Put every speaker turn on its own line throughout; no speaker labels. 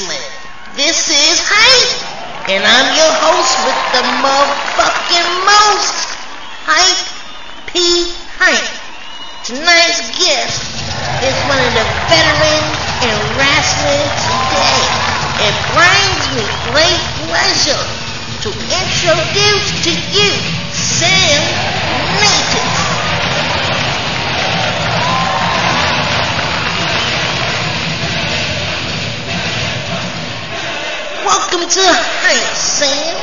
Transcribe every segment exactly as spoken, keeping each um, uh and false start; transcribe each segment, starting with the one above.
Wrestling. This is Hype, and I'm your host with the motherfucking most, Hype P. Hype. Tonight's guest is one of the veterans in wrestling today. It brings me great pleasure to introduce to you Sam Natus. Welcome to Hype, Sam.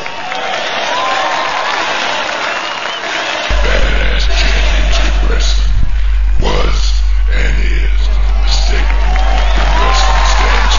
Badass championship wrestling was and is the staple that wrestling stands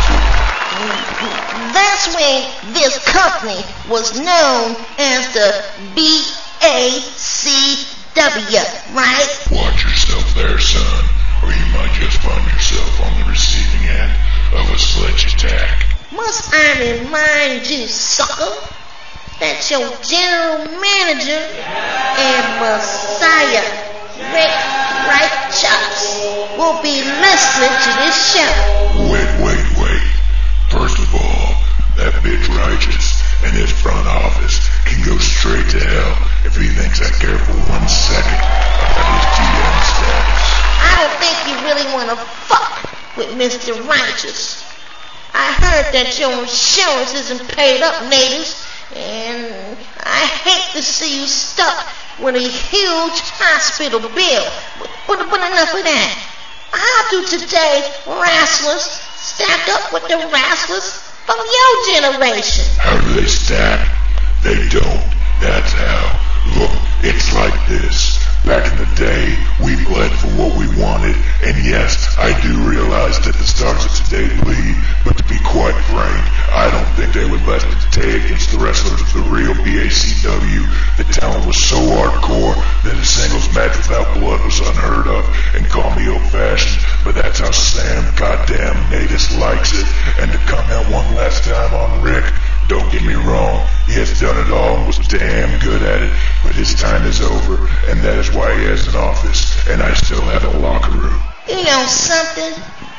for.
That's when this company was known as the B A C W, right?
Watch yourself there, son, or you might just find yourself on the receiving end of a sledge attack.
Must I remind you, sucker, that your general manager and Messiah, Rick Righteous, will be listening to this show.
Wait, wait, wait. First of all, that bitch Righteous and his front office can go straight to hell if he thinks I care for one second about his G M status.
I don't think you really want to fuck with Mister Righteous. I heard that your insurance isn't paid up, Natus, and I hate to see you stuck with a huge hospital bill. But, but, but enough of that. How do today's wrestlers stack up with the wrestlers from your generation?
How do they stack? They don't. That's how. Look, it's like this. Back in the day, we bled for what we wanted, and yes, I do realize that the stars of today bleed, but to be quite frank, I don't think they would let it take against the wrestlers of the real B A C W. The talent was so hardcore that a singles match without blood was unheard of, and call me old-fashioned, but that's how Sam goddamn Natus likes it. And to comment one last time on Rick, don't get me wrong, he has done it all and was damn good at it, but his time is over, and that is why he has an office, and I still have a locker room.
You know something?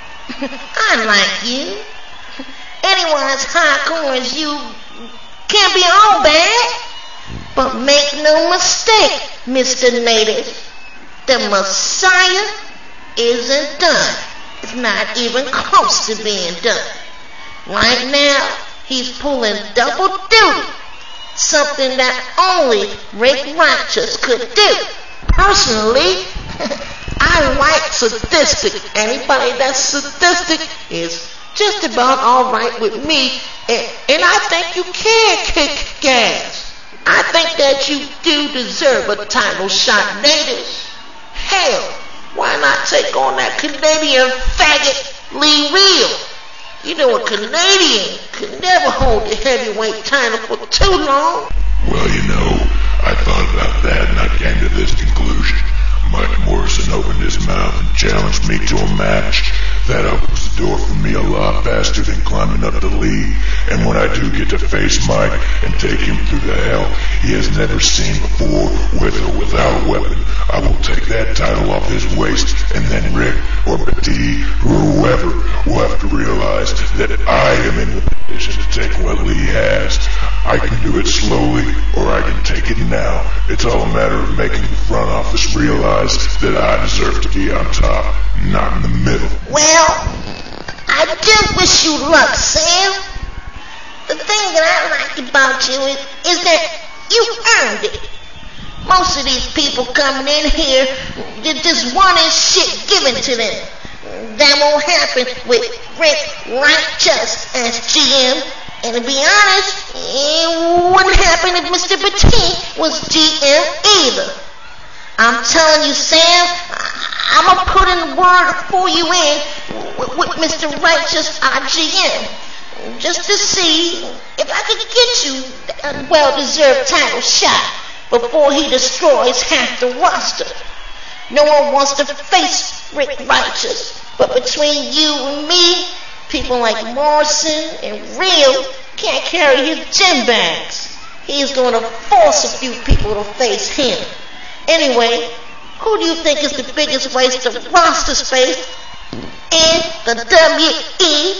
I like you. Anyone as hardcore as you can't be all bad. But make no mistake, Mister Natus, the Messiah isn't done. It's not even close to being done. Right now, he's pulling double duty, something that only Rick Righteous could do. Personally, I like sadistic. Anybody that's sadistic is just about all right with me, and, and I think you can kick gas. I think that you do deserve a title shot, Natus. Hell, why not take on that Canadian faggot Lee Real? You know, a Canadian could never hold the heavyweight title for too long.
Well, you know, I thought about that and I came to this conclusion. Mike Morrison opened his mouth and challenged me to a match. That opens the door for me a lot faster than climbing up the league. And when I do get to face Mike and take him through the hell he has never seen before, with or without a weapon, I will take that title off his waist, and then Rick or Petit or whoever will have to realize that I am in the position to take what Lee has. I can do it slowly, or I can take it now. It's all a matter of making the front office realize that I deserve to be on top, not in the middle.
Well, I do wish you luck, Sam. The thing that I like about you is, is that you earned it. Most of these people coming in here, they just wanting shit given to them. That won't happen with Rick Righteous as G M. And to be honest, it wouldn't happen if Mister Petit was G M either. I'm telling you, Sam, I'm going to put in a word for you in with, with Mister Righteous, our G M, just to see if I could get you a well-deserved title shot before he destroys half the roster. No one wants to face Rick Righteous, but between you and me, people like Morrison and Real can't carry his gym bags. He's going to force a few people to face him. Anyway, who do you think is the biggest waste of roster space in the W E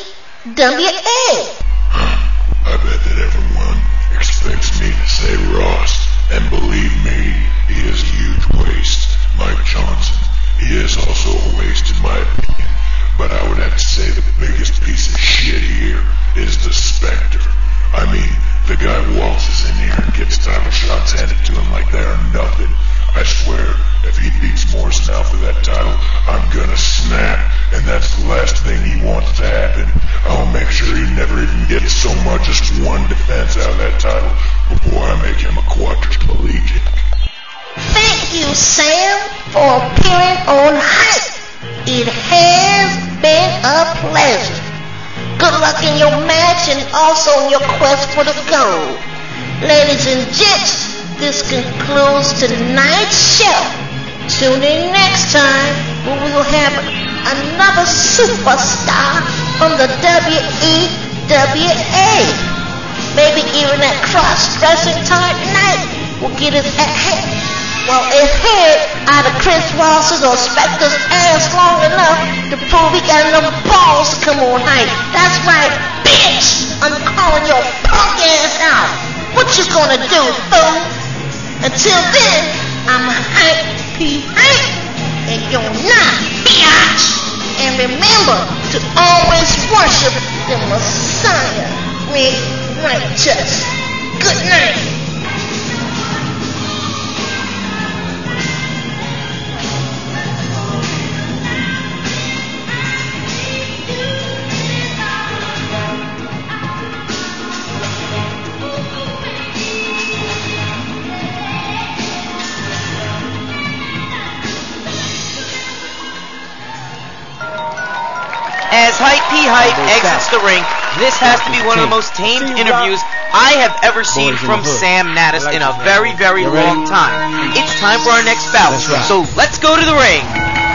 W A.
I bet that everyone expects me to say Ross, and believe me, he is a huge waste. Mike Johnson, he is also a waste in my opinion, but I would have to say the biggest piece of shit here is the Spectre. I mean, the guy waltzes in here and gets title shots handed to him like they are nothing. I swear, if he beats Morrison out for that title, I'm gonna snap, and that's the last thing he wants to happen. I'll make sure he never even gets so much as one defense out of that title before I make him a quadriplegic.
Thank you, Sam, for appearing on Hype. It has been a pleasure. Good luck in your match and also in your quest for the gold. Ladies and gents, this concludes tonight's show. Tune in next time when we will have another superstar from the W E W A. Maybe even that cross-dressing type night will get his head, well, his head out of Chris Ross's or Spectre's ass long enough to prove he got enough balls to come on Hype. That's right, bitch! I'm calling your punk ass out. What you gonna do, fool? Until then, I'm Hype P. Hype, and you're not, bitch! And remember to always worship the Messiah, Rick Righteous. Good night.
As Hype P. Hype exits the ring, this has to be one of the most tamed interviews I have ever seen from Sam Natus in a very, very long time. It's time for our next bout, so let's go to the ring.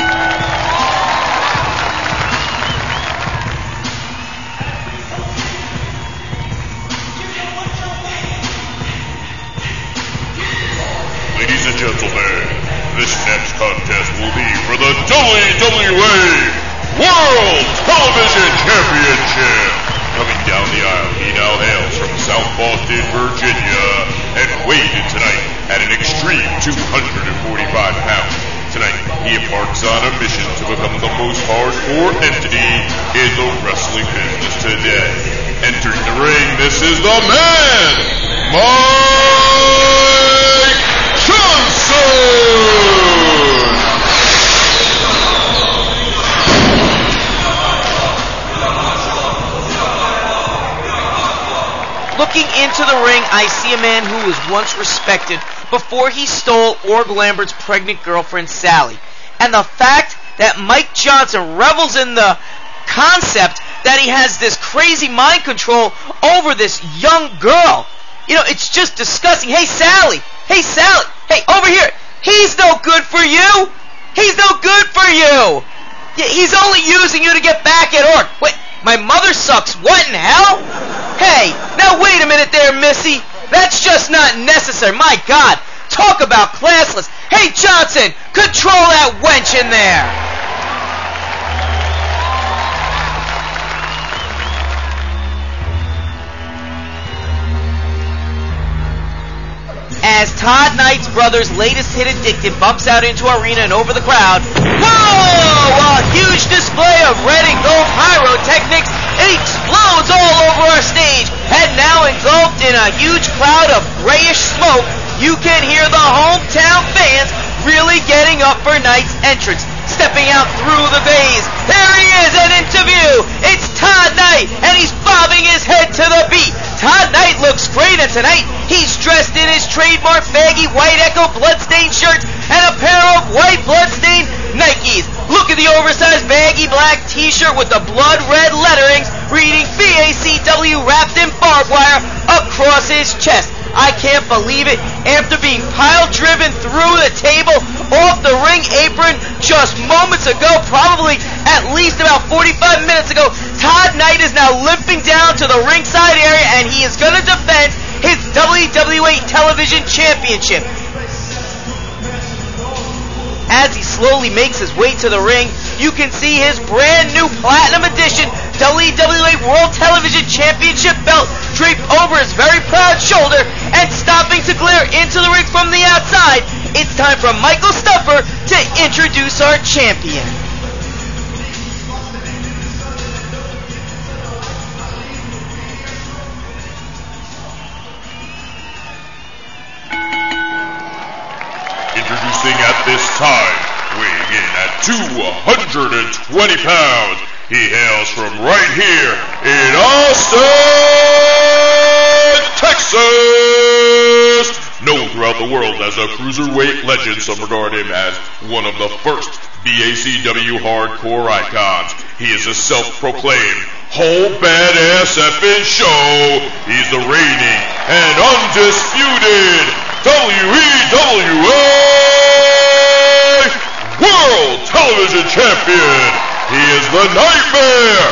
Ladies and gentlemen, this next contest will be for the W W A World Television Championship. Coming down the aisle, he now hails from South Boston, Virginia, and weighed in tonight at an extreme two hundred forty-five pounds. Tonight, he embarks on a mission to become the most hardcore entity in the wrestling business today. Entering the ring, this is the man, Mike Johnson!
Looking into the ring, I see a man who was once respected before he stole Org Lambert's pregnant girlfriend, Sally. And the fact that Mike Johnson revels in the concept that he has this crazy mind control over this young girl. You know, it's just disgusting. Hey, Sally! Hey, Sally! Hey, over here! He's no good for you! He's no good for you! He's only using you to get back at Org. Wait, my mother sucks. What in hell? Hey, now wait a minute there, Missy. That's just not necessary. My God, talk about classless. Hey, Johnson, control that wench in there. As Todd Knight's brother's latest hit, Addicted, bumps out into arena and over the crowd. Whoa! A huge display of red and gold pyrotechnics explodes all over our stage, and now engulfed in a huge cloud of grayish smoke, you can hear the hometown fans really getting up for Knight's entrance. Stepping out through the bays, there he is at interview. It's Todd Knight, and he's bobbing his head to the beat. Todd Knight looks great, and tonight he's dressed in his trademark baggy white Echo bloodstained shirt and a pair of white bloodstained Nikes. Look at the oversized baggy black t-shirt with the blood red letterings reading B A C W wrapped in barbed wire across his chest. I can't believe it. After being pile driven through the table off the ring apron just moments ago, probably at least about forty-five minutes ago, Todd Knight is now limping down to the ringside area, and he is going to defend his W W E Television Championship. As he slowly makes his way to the ring, you can see his brand new Platinum Edition W W E World Television Championship belt draped over his very proud shoulder and stopping to glare into the ring from the outside, it's time for Michael Stuffer to introduce our champion.
Introducing at this time, weighing in at two hundred twenty pounds, he hails from right here in Austin, Texas. Known throughout the world as a cruiserweight legend, some regard him as one of the first B A C W hardcore icons. He is a self-proclaimed whole badass effing show. He's the reigning and undisputed W E W A World Television Champion. He is the Nightmare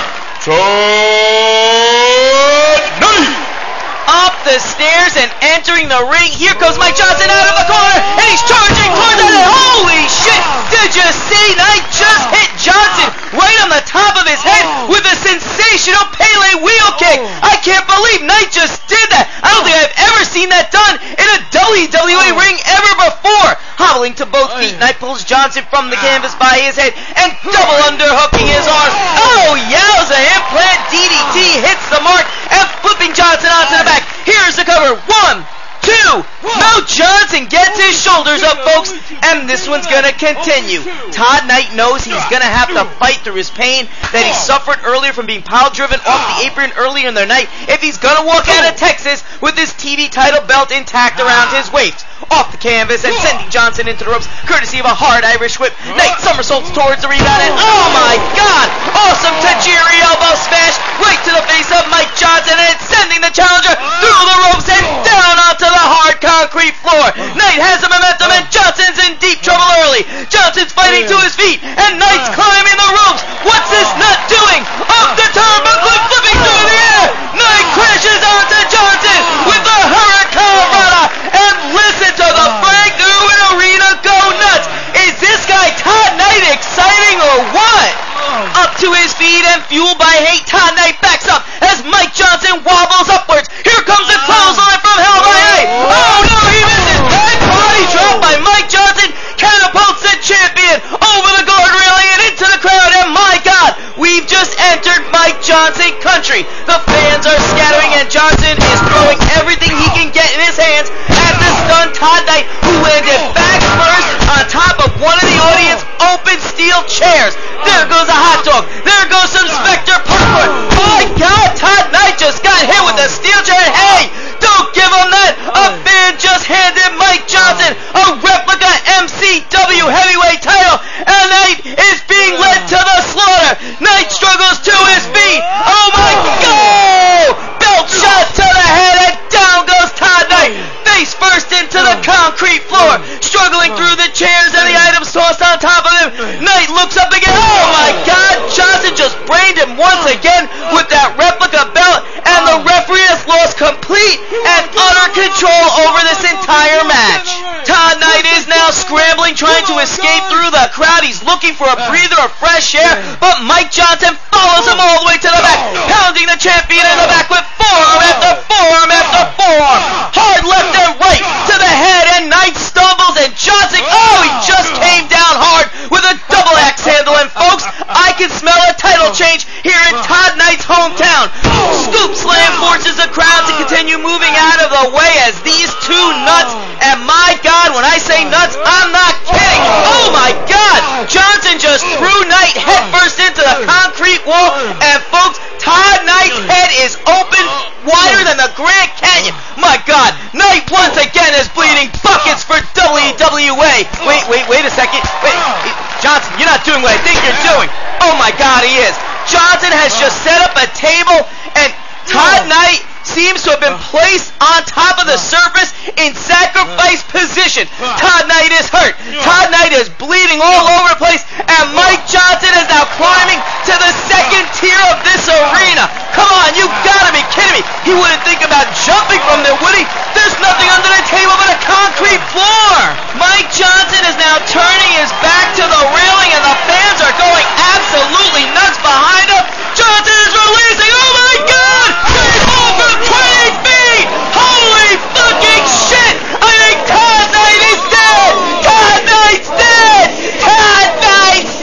tonight.
Up the stairs and entering the ring. Here comes Mike Johnson out of the corner, and he's charging towards it. Holy shit! Did you see? Knight just hit Johnson right on the top of his head with a sensational Pele wheel kick. I can't believe Knight just did that. I don't think I've ever seen that done in a W W E ring ever before. Hobbling to both feet, Knight pulls Johnson from the canvas by his head and double underhooking his arms. Oh, yowza! Implant D D T hits the mark and flipping Johnson onto the back. Here's the cover. One, two. Now Johnson gets his shoulders up, folks, and this one's gonna continue. Todd Knight knows he's gonna have to fight through his pain that he suffered earlier from being pile-driven off the apron earlier in the night if he's gonna walk out of Texas with his T V title belt intact around his waist. Off the canvas and sending Johnson into the ropes, courtesy of a hard Irish whip. Knight somersaults towards the rebound, and oh my God! Awesome Tajiri elbow smash right to the face of Mike Johnson, and it's sending the challenger through the ropes and down onto the hard concrete floor. Knight has the momentum, and Johnson's in deep trouble early. Johnson's fighting to his feet, and Knight's climbing the ropes. What's this nut doing? Up the turnbuckle, flipping through the air. Knight crashes onto Johnson with the Hurricane Rana, and listen to the Frank Newman Arena go nuts. Is this guy Todd Knight exciting or what? Up to his feet and fueled by hate, Todd Knight backs up as Mike Johnson wobbles upwards. Here comes the clothesline from Hell by Eight. Oh no, he misses. Back body drop by Mike Johnson catapults the champion over the guard railing and into the crowd. And my God, we've just entered Mike Johnson country. The fans are scattering, and Johnson is throwing everything he can get in his hands at the stunned Todd Knight, who landed back first on top of one of the audience open steel chairs. There goes a hot dog. There goes some Spectre popcorn. My God, Todd Knight just got hit with a steel chair. And hey, don't give him that. A fan just handed Mike Johnson a replica M C W heavyweight title, and Knight is being led to the slaughter. Knight struggles to his feet. Oh my God! Belt shot to the head, and down goes Todd Knight, face first into the concrete floor, struggling through the chairs and the items tossed on top of him. Knight looks up again. Oh my God! Johnson just brained him once again with that replica belt, and the referee has lost complete and utter control over this entire match. Todd Knight is now scrambling, trying to escape through the crowd. He's looking for a breather of fresh air, but Mike Johnson follows him all the way to the back, pounding the champion in the back with forearm after forearm after forearm. Hard left and right to the head, and Knight stumbles, and Johnson, oh, he just came down hard with a double axe handle. And folks, I can smell a title change here in Todd Knight's hometown. Scoop slam forces the crowd to continue moving out of the way as these two nuts, and my God, when I say nuts, I'm not kidding. Oh my God, Johnson just threw Knight headfirst into the concrete wall, and folks, Todd Knight's head is open wider than the Grand Canyon. My God, Knight once again is bleeding buckets for W W A. Wait, wait, wait a second. Wait, Johnson, you're not doing what I think you're doing. Oh my God, he is. Johnson has just set up a table, and Todd Knight seems to have been placed on top of the surface in sacrifice position. Todd Knight is hurt. Todd Knight is bleeding all over the place, and Mike Johnson is now climbing to the second tier of this arena. Come on, you gotta be kidding me. He wouldn't think about jumping from there, would he? There's nothing under the table but a concrete floor. Mike Johnson is now turning his back to the railing, and the fans are going absolutely nuts behind him. Johnson is releasing. Oh my God! He's off from twenty feet. Holy fucking shit! I think Todd Knight is dead. Todd Knight's dead. Todd Knight's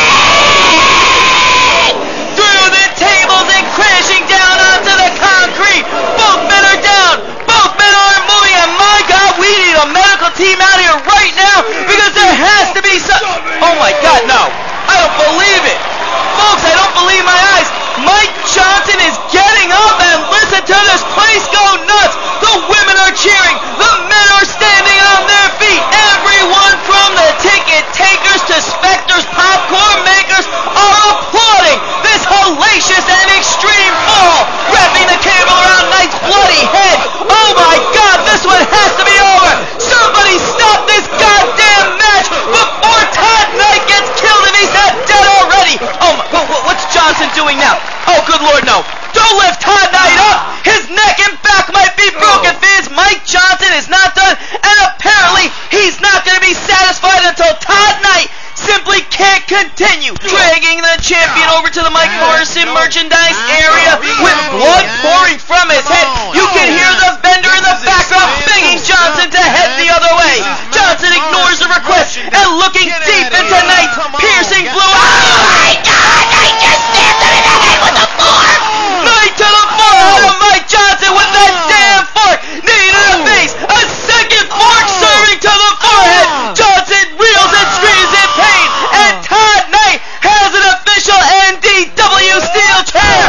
dead. Through the tables and crashing down onto the concrete. Both men are down. Both men aren't moving. And my God, we need a medical team out here right now because there has to be some. Oh my God, no! I don't believe it. Folks, I don't believe my eyes. Mike Johnson is getting up, and listen to this place go nuts. The women are cheering. The men are standing on their feet. Everyone from the ticket takers to Spectre's popcorn makers are applauding this hellacious and extreme fall, wrapping the cable around Knight's bloody head. Oh my God, this one has to be over. Somebody stop this goddamn match before Todd Knight gets killed if he's not dead already. Oh my, what's Johnson doing now? Oh, good Lord, no. Don't lift Todd Knight up. His neck and back might be broken, fans. Mike Johnson is not done, and apparently he's not going to be satisfied until Todd Knight simply can't continue. Dragging the champion over to the Mike Morrison merchandise area with blood pouring from his head. You can hear the vendor in the background begging Johnson to head the other way. Johnson ignores the request and looking deep into Knight's piercing blue eyes. Oh my God, Knight just stabbed him in the head with a fork. Knight to the forehead of Mike Johnson with that damn fork. Knee to the face. A second fork serving to the forehead. Johnson reels and screams in pain. And Todd Knight has an official N D W steel chair.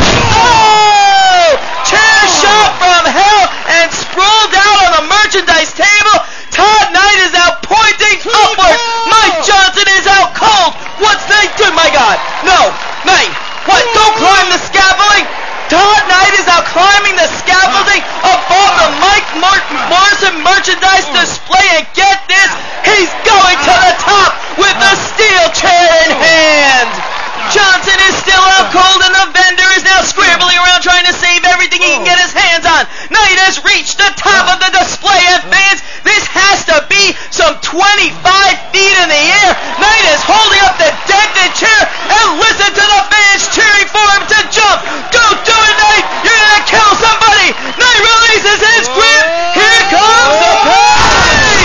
Oh! Chair shot from hell and sprawled out on the merchandise table. Todd Knight is now pointing upwards. Mike Johnson is out cold. What's they do? My God. No. Knight. What? Don't climb the scaffolding. Todd Knight is now climbing the scaffolding above the Mike Mar- Morrison merchandise display, and get this, he's going to the top with the steel chair in hand. Johnson is still out cold, and the vendor is now scrambling around trying to save everything he can get his hands on. Knight has reached the top of the display, and fans, this has to be some twenty-five feet in the air. Knight is holding up the dented chair, and listen to the fans cheering for him to jump. Go do it, Knight! You're gonna kill somebody! Knight releases his grip. Here comes the pain!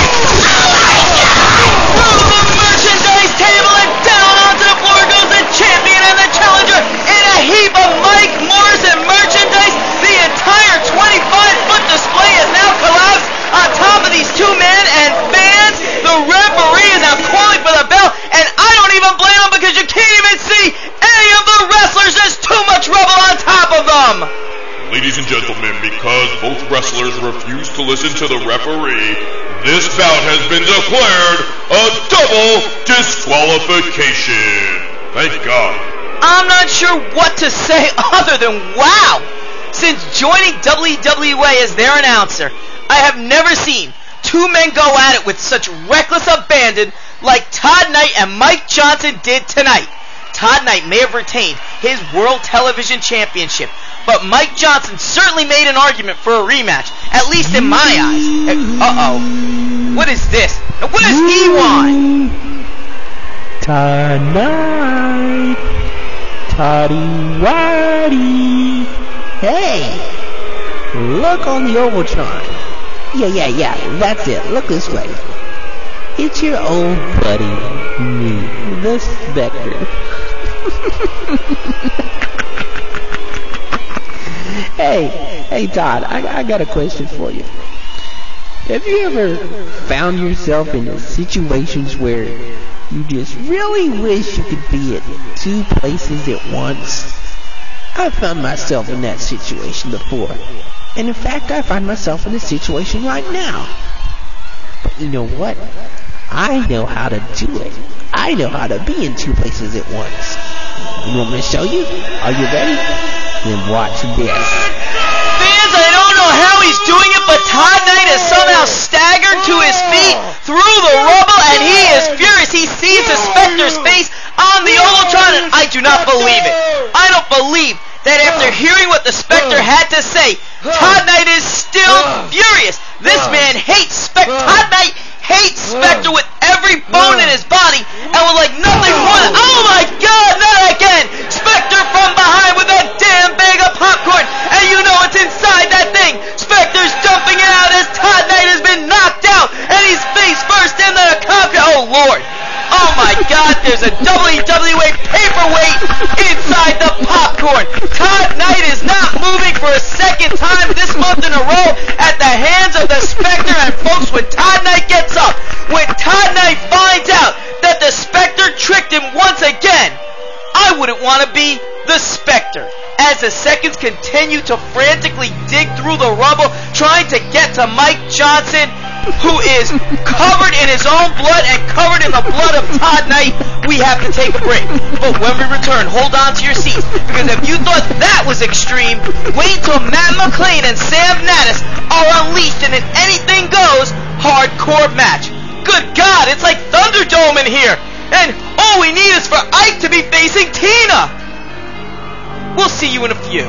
Through the merchandise table and down onto the floor goes the champion and the challenger in a heap of Mike Morrison merchandise. The entire twenty-five foot display is now collapsed on top of these two men and fans. The referee is now calling for the bell, and I don't even blame him because you can't even see any of the wrestlers. There's too much rubble on top of them.
Ladies and gentlemen, because both wrestlers refused to listen to the referee, this bout has been declared a double disqualification. Thank God.
I'm not sure what to say other than wow. Since joining W W E as their announcer, I have never seen two men go at it with such reckless abandon like Todd Knight and Mike Johnson did tonight. Todd Knight may have retained his World Television Championship, but Mike Johnson certainly made an argument for a rematch, at least in my eyes. Uh-oh. What is this? What does he want?
Todd Knight. Toddy Waddy. Hey, look on the Ovaltron. Yeah, yeah, yeah, that's it. Look this way. It's your old buddy, me, the Spectre. Hey, hey Todd, I, I got a question for you. Have you ever found yourself in situations where you just really wish you could be at two places at once? I've found myself in that situation before. And in fact, I find myself in a situation right now. But you know what? I know how to do it. I know how to be in two places at once. You want me to show you? Are you ready? Then watch this.
Fans, I don't know how he's doing it, but Todd Knight has somehow staggered to his feet through the rubble, and he is furious. He sees the Spectre's face on the Ovaltron, and I do not believe it. I don't believe that after hearing what the Spectre had to say, Todd Knight is still furious. This man hates Spectre. Todd Knight hates Spectre with every bone in his body and would like nothing more than, oh my God, not again! Spectre from behind with a the W W A paperweight inside the popcorn. Todd Knight is not moving for a second time this month in a row at the hands of the Spectre. And folks, when Todd Knight gets up, when Todd Knight finds out that the Spectre tricked him once again, I wouldn't want to be the Spectre. As the seconds continue to frantically dig through the rubble, trying to get to Mike Johnson, who is covered in his own blood and covered in the blood of Todd Knight, we have to take a break. But when we return, hold on to your seats, because if you thought that was extreme, wait till Matt McLean and Sam Natus are unleashed in an anything goes hardcore match. Good God, it's like Thunderdome in here, and all we need is for Ike to be facing Tina. We'll see you in a few.